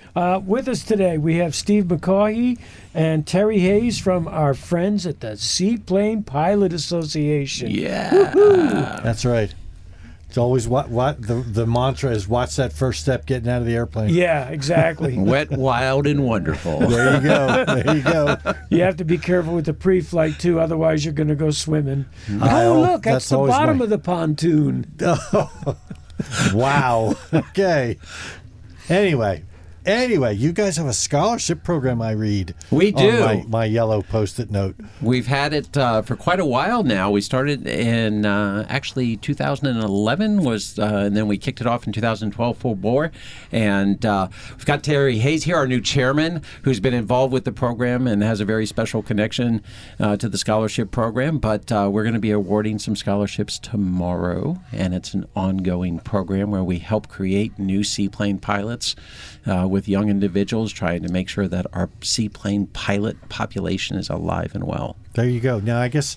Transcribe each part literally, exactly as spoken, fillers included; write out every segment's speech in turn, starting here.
Uh, with us today, we have Steve McCaughey and Terry Hayes from our friends at the Seaplane Pilot Association. Yeah. Woo-hoo. That's right. It's always what what the the mantra is. Watch that first step getting out of the airplane. Yeah, exactly. Wet, wild, and wonderful. There you go. There you go. You have to be careful with the pre-flight too, otherwise you're going to go swimming. I- Oh, look, that's, that's the always bottom my- of the pontoon. Wow. Okay. Anyway. Anyway, you guys have a scholarship program, I read. We do. On my, my yellow Post-it note. We've had it uh, for quite a while now. We started in uh, actually two thousand eleven, was, uh, and then we kicked it off in two thousand twelve full bore. And uh, we've got Terry Hayes here, our new chairman, who's been involved with the program and has a very special connection uh, to the scholarship program. But uh, we're going to be awarding some scholarships tomorrow, and it's an ongoing program where we help create new seaplane pilots uh, with young individuals, trying to make sure that our seaplane pilot population is alive and well. There you go. Now, I guess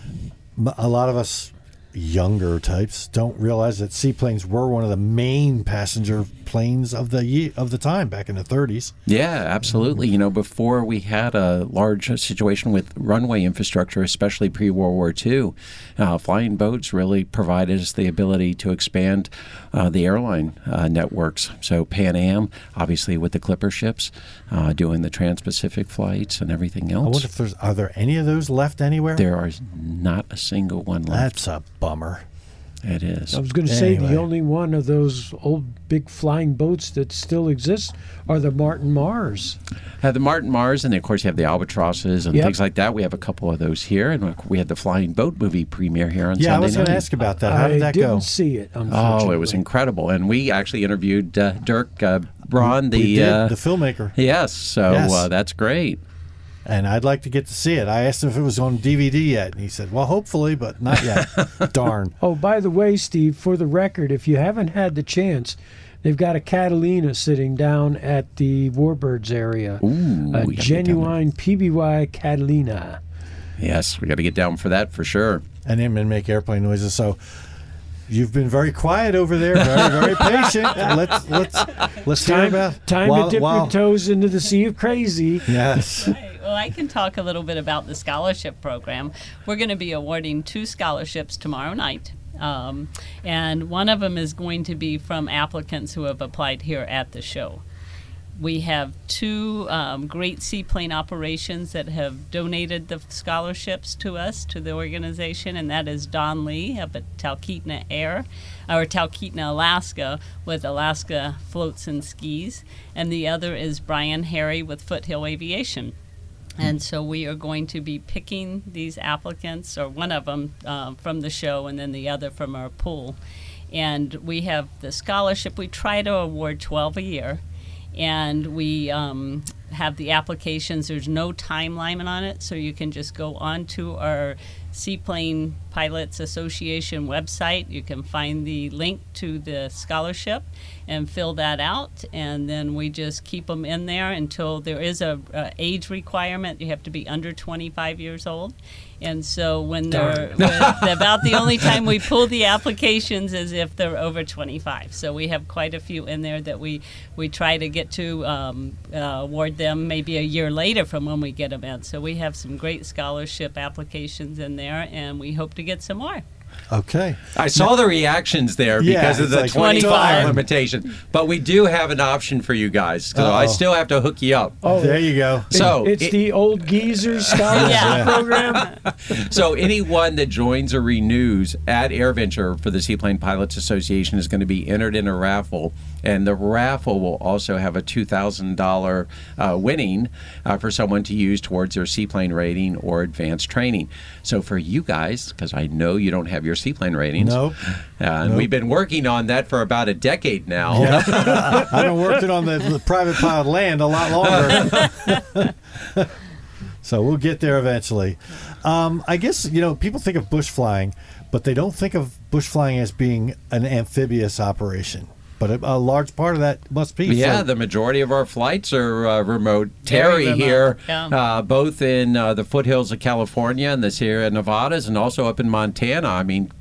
m- a lot of us younger types don't realize that seaplanes were one of the main passenger planes of the ye- of the time back in the thirties. Yeah, absolutely. You know, before we had a large situation with runway infrastructure, especially pre-World War Two, uh, flying boats really provided us the ability to expand uh, the airline uh, networks. So Pan Am, obviously with the Clipper ships, uh, doing the Trans-Pacific flights and everything else. I wonder if there's are there any of those left anywhere? There are not a single one left. That's a bummer. It is. I was going to say Anyway. the only one of those old big flying boats that still exists are the Martin Mars. Have the Martin Mars, and of course you have the Albatrosses and Yep. things like that. We have a couple of those here, and we had the Flying Boat movie premiere here on Yeah, I Sunday was going to night. ask about that. How I did that didn't go? see it, unfortunately. Oh, it was incredible. And we actually interviewed uh, Dirk uh, Braun, the we did, uh, the filmmaker. yes, so Yes. Uh, that's great. And I'd like to get to see it. I asked him if it was on D V D yet, and he said, well, hopefully, but not yet. Darn. Oh, by the way, Steve, for the record, if you haven't had the chance, they've got a Catalina sitting down at the Warbirds area. Ooh, a we gotta get down genuine P B Y Catalina. Yes, we got to get down for that for sure. And him and make airplane noises. So you've been very quiet over there, very, very patient. Let's let's let's hear Time, about time while- to dip while- your toes into the sea of crazy. Yes. Right. Well, I can talk a little bit about the scholarship program. We're going to be awarding two scholarships tomorrow night. Um, and one of them is going to be from applicants who have applied here at the show. We have two um, great seaplane operations that have donated the scholarships to us, to the organization, and that is Don Lee up at Talkeetna Air, or Talkeetna, Alaska, with Alaska Floats and Skis, and the other is Brian Harry with Foothill Aviation. And so we are going to be picking these applicants, or one of them uh, from the show and then the other from our pool. And we have the scholarship. We try to award twelve a year. And we um, have the applications. There's no time limit on it, so you can just go on to our Seaplane Pilots Association website. You can find the link to the scholarship and fill that out, and then we just keep them in there until there is a, a age requirement. You have to be under twenty-five years old. And so when they're when, about the only time we pull the applications is if they're over twenty-five. So we have quite a few in there that we, we try to get to um, uh, award them maybe a year later from when we get them in. So we have some great scholarship applications in there, and we hope to get some more. Okay. I saw the reactions there Yeah, because of it's the like twenty-five time. limitation. But we do have an option for you guys, so I Uh-oh. still have to hook you up. Oh, There you go. So it's it- the old geezers scholarship Yeah. program. So anyone that joins or renews at AirVenture for the Seaplane Pilots Association is going to be entered in a raffle, and the raffle will also have a two thousand dollars uh, winning uh, for someone to use towards their seaplane rating or advanced training. So for you guys, because I know you don't have your seaplane ratings, Nope. uh, and Nope. we've been working on that for about a decade now. Yeah. I've been working on the, the private pilot land a lot longer. So we'll get there eventually. Um, I guess, you know, people think of bush flying, but they don't think of bush flying as being an amphibious operation. But a, a large part of that must be. Yeah, for- the majority of our flights are uh, remote. Very Terry remote, here, yeah. uh, both in uh, the foothills of California and the Sierra Nevadas, and also up in Montana. I mean,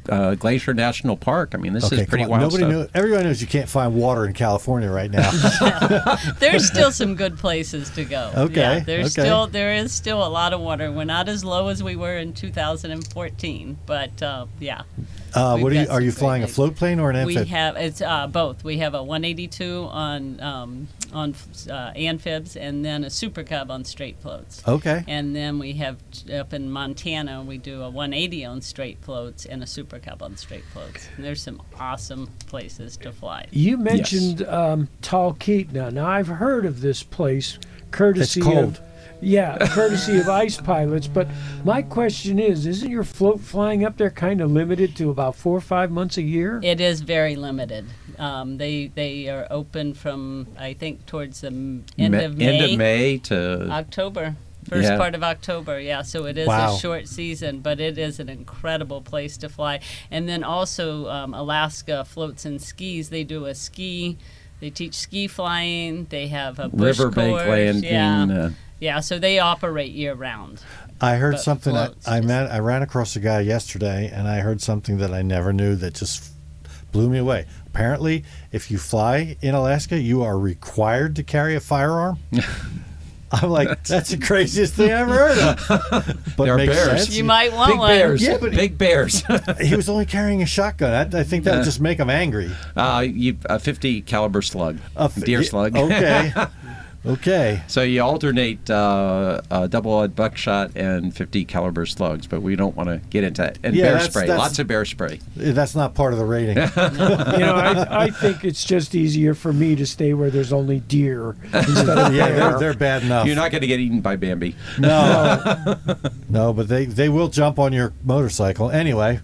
uh, Glacier National Park. I mean, this Okay, is pretty come on. wild Nobody stuff. knew. Everybody knows you can't find water in California right now. There's still some good places to go. Okay, Yeah, there's okay. still there is still a lot of water. We're not as low as we were in two thousand fourteen, but uh, yeah. Uh, We've what are you? got Are some you great flying a lakes. float plane or an We amphib? have it's uh, both. We have a one eighty-two on um, on uh, amphibs, and then a Super Cub on straight floats. Okay. And then we have t- up in Montana, we do a one eighty on straight floats and a Super Cub on straight floats. And there's some awesome places to fly. You mentioned um, Talkeetna. Now, I've heard of this place, courtesy It's cold. of yeah, courtesy of ice pilots. But my question is, isn't your float flying up there kind of limited to about four or five months a year? It is very limited. Um, they they are open from I think towards the m- end Ma- of May, End of May to October. First Yeah. part of October, yeah. So it is Wow. a short season, but it is an incredible place to fly. And then also um, Alaska Floats and Skis. They do a ski. They teach ski flying. They have a bush riverbank course. landing. Yeah, Uh, yeah. So they operate year round. I heard but something. I, floats I just- met. I ran across a guy yesterday, and I heard something that I never knew that just blew me away. Apparently, if you fly in Alaska, you are required to carry a firearm. I'm like, that's the craziest thing I ever heard of. But There are makes bears. sense. You might want Big one. bears. Yeah, but- Big bears. He was only carrying a shotgun. I, I think that would just make him angry. uh, you a fifty caliber slug, A f- deer yeah, slug. Okay. Okay. So you alternate uh, uh, double-aught buckshot and fifty caliber slugs, but we don't want to get into that. And Yeah, bear that's- spray, that's- lots of bear spray. That's not part of the rating. You know, I, I think it's just easier for me to stay where there's only deer instead of Yeah, bear. they're, they're bad enough. You're not going to get eaten by Bambi. No, no, but they, they will jump on your motorcycle anyway.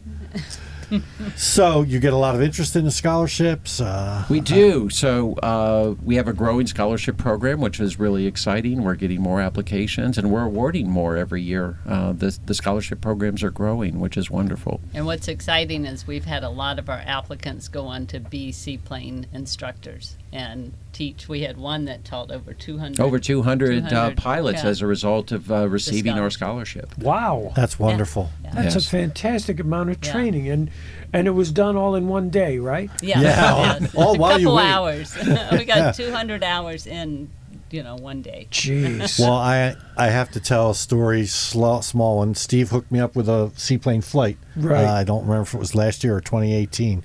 So you get a lot of interest in the scholarships. Uh, We do. So uh, we have a growing scholarship program, which is really exciting. We're getting more applications, and we're awarding more every year. Uh, the, the scholarship programs are growing, which is wonderful. And what's exciting is we've had a lot of our applicants go on to be seaplane instructors and teach. We had one that taught over two hundred. Over two hundred, uh, two hundred, pilots yeah. as a result of uh, receiving our scholarship. Wow. that's wonderful. Yeah. That's Yes. a fantastic amount of Yeah. training, and and it was done all in one day, right? Yeah, Yeah, yeah. all a while you couple wait. hours. We got two hundred hours in, you know, one day. Jeez. Well, I I have to tell a story, sl- small one. Steve hooked me up with a seaplane flight. Right. Uh, I don't remember if it was last year or twenty eighteen,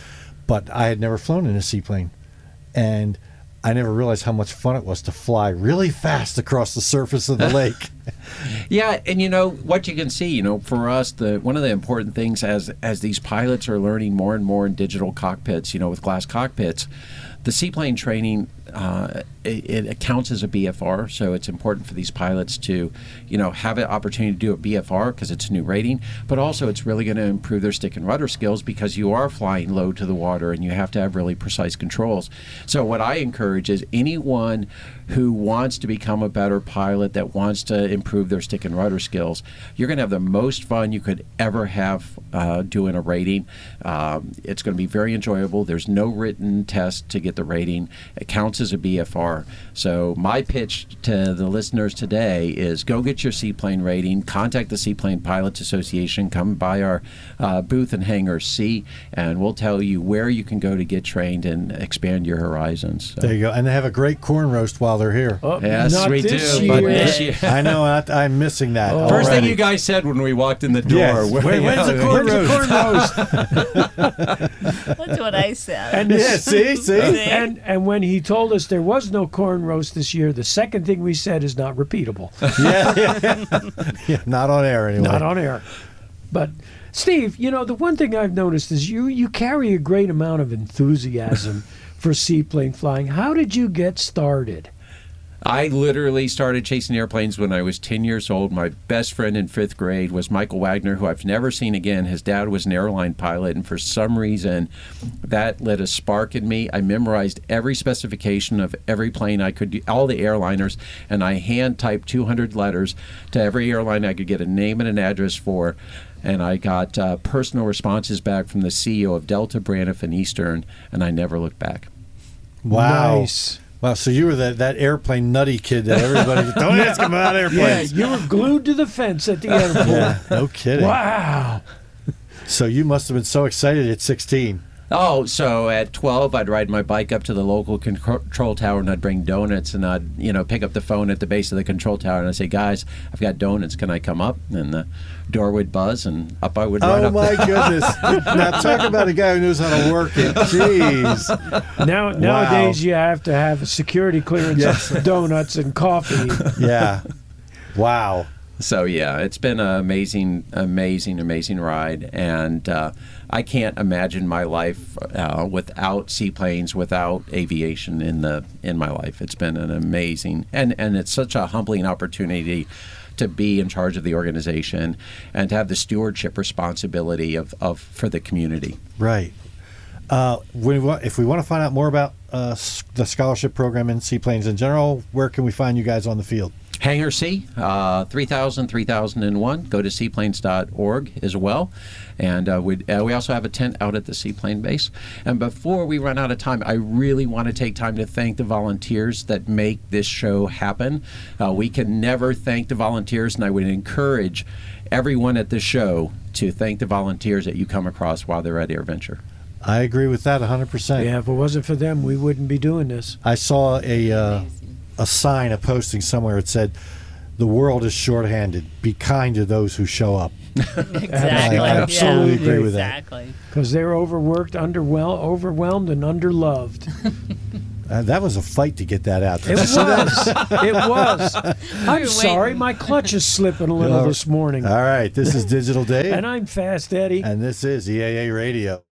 but I had never flown in a seaplane, and I never realized how much fun it was to fly really fast across the surface of the lake. Yeah, and you know what you can see. You know, for us, the one of the important things as as these pilots are learning more and more in digital cockpits, you know, with glass cockpits, the seaplane training uh, it, it counts as a B F R. So it's important for these pilots to, you know, have an opportunity to do a B F R because it's a new rating. But also, it's really going to improve their stick and rudder skills because you are flying low to the water and you have to have really precise controls. So what I encourage is anyone who wants to become a better pilot, that wants to improve their stick and rudder skills, you're going to have the most fun you could ever have uh, doing a rating. Um, it's going to be very enjoyable. There's no written test to get the rating. It counts as a B F R. So my pitch to the listeners today is go get your seaplane rating, contact the Seaplane Pilots Association, come by our uh, booth in Hangar C, and we'll tell you where you can go to get trained and expand your horizons. So. There you go. And they have a great corn roast while they're here. Oh, Yes, not we this do. year. But this year. I know. I, I'm missing that. Oh. First thing already. you guys said when we walked in the door. Yes. where- Wait, when's the yeah, corn Where's the roast? corn roast? That's what I said. And the- Yeah, see, see. And and when he told us there was no corn roast this year, the second thing we said is not repeatable, yeah, yeah. Yeah, not on air anyway. not on air. But Steve, you know the one thing I've noticed is you you carry a great amount of enthusiasm for seaplane flying. How did you get started? I literally started chasing airplanes when I was ten years old. My best friend in fifth grade was Michael Wagner, who I've never seen again. His dad was an airline pilot, and for some reason, that lit a spark in me. I memorized every specification of every plane I could do, all the airliners, and I hand-typed two hundred letters to every airline I could get a name and an address for. And I got uh, personal responses back from the C E O of Delta, Braniff, and Eastern, and I never looked back. Wow. Nice. Wow. So you were that, that airplane nutty kid that everybody don't ask him about Yeah, airplanes. you were glued to the fence at the airport. Yeah, no kidding. Wow. So you must have been so excited at sixteen. Oh, so at twelve, I'd ride my bike up to the local con- control tower, and I'd bring donuts, and I'd, you know, pick up the phone at the base of the control tower, and I'd say, guys, I've got donuts. Can I come up? And the door would buzz, and up I would ride Oh, up my there. goodness. Now, talk about a guy who knows how to work it. Jeez. Now nowadays you have to have a security clearance, Yes. of donuts and coffee. Yeah. Wow. So yeah, it's been an amazing, amazing, amazing ride, and uh, I can't imagine my life uh, without seaplanes, without aviation in the in my life. It's been an amazing, and and it's such a humbling opportunity to be in charge of the organization and to have the stewardship responsibility of, of for the community. Right. Uh, when we, wa- if we want to find out more about uh, s- the scholarship program in seaplanes in general, where can we find you guys on the field? Hangar C, uh, three thousand, three thousand one. Go to seaplanes dot org as well. And uh, we uh, we also have a tent out at the seaplane base. And before we run out of time, I really want to take time to thank the volunteers that make this show happen. Uh, we can never thank the volunteers, and I would encourage everyone at the show to thank the volunteers that you come across while they're at AirVenture. I agree with that one hundred percent. Yeah, if it wasn't for them, we wouldn't be doing this. I saw a uh, a sign, a posting somewhere. It said, "The world is shorthanded. Be kind to those who show up." Exactly. I absolutely yeah. agree with that. Exactly. Because they're overworked, underwhelmed, overwhelmed, and underloved. Uh, that was a fight to get that out. It was. It was. I'm were sorry, waiting. my clutch is slipping a little All this morning. All right, this is Digital Dave, And I'm Fast Eddie. and this is E A A Radio.